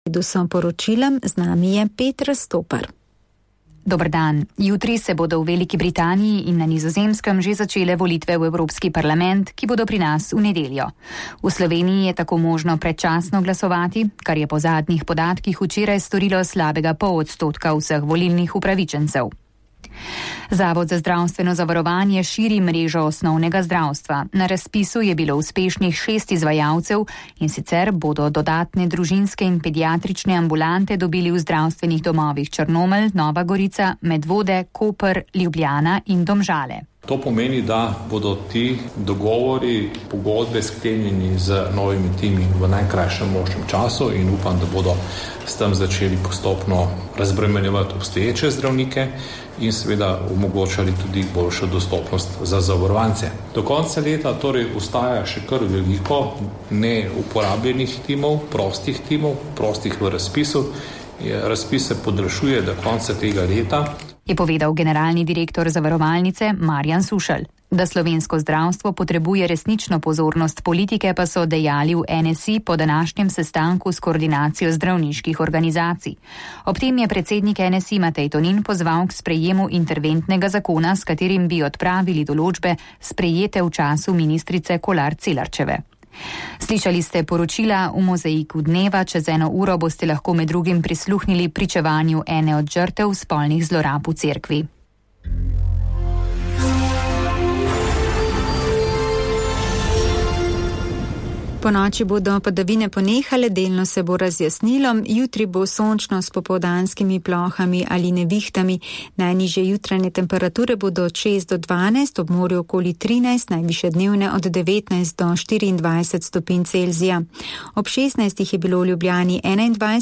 Predvsem poročilom z nami je Petra Stopar. Dober dan. Jutri se bodo v Veliki Britaniji in na Nizozemskem že začele volitve v Evropski parlament, ki bodo pri nas v nedeljo. V Sloveniji je tako možno predčasno glasovati, kar je po zadnjih podatkih včeraj storilo slabega 0,5% vseh volilnih upravičencev. Zavod za zdravstveno zavarovanje širi mrežo osnovnega zdravstva. Na razpisu je bilo uspešnih 6 izvajalcev in sicer bodo dodatne družinske in pediatrične ambulante dobili v zdravstvenih domovih Črnomelj, Nova Gorica, Medvode, Koper, Ljubljana in Domžale. To pomeni, da bodo ti dogovori, pogodbe sklenjeni z novimi timi v najkrajšem možnem času in upam, da bodo s tem začeli postopno razbremenjevati obstoječe zdravnike in seveda omogočali tudi boljšo dostopnost za zavarovance. Do konca leta torej ostaja še kar veliko neuporabljenih timov, prostih v razpisu. Razpis se podaljšuje do konca tega leta. Je povedal generalni direktor zavarovalnice Marjan Sušelj. Da slovensko zdravstvo potrebuje resnično pozornost politike, pa so dejali v NSI po današnjem sestanku s koordinacijo zdravniških organizacij. Ob tem je predsednik NSI Matej Tonin pozval k sprejemu interventnega zakona, s katerim bi odpravili določbe sprejete v času ministrice Kolar Celarčeve. Slišali ste poročila v Mozaiku dneva, čez 1 uro boste lahko med drugim prisluhnili pričevanju ene od žrtev spolnih zlorab v cerkvi. Po noči bodo padavine ponehale, delno se bo razjasnilo, jutri bo sončno s popoldanskimi plohami ali nevihtami. Najnižje jutranje temperature bodo od 6 do 12, ob morju okoli 13, najvišje dnevne od 19 do 24 stopinj Celzija. Ob 16 je bilo v Ljubljani 21